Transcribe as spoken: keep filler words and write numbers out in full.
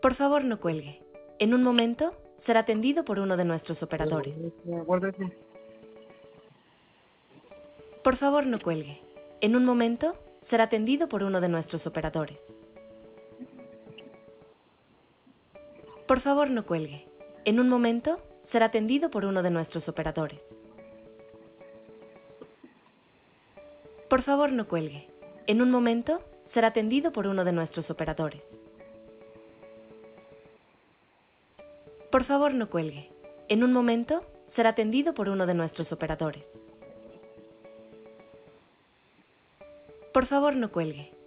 Por favor, no cuelgue. En un momento será atendido por uno de nuestros operadores. Guárdate. Por favor, no cuelgue. En un momento será atendido por uno de nuestros operadores. Por favor, no cuelgue. En un momento será atendido por uno de nuestros operadores. Por favor, no cuelgue. En un momento será atendido por uno de nuestros operadores. Por favor, no cuelgue. En un momento será atendido por uno de nuestros operadores. Por favor, no cuelgue.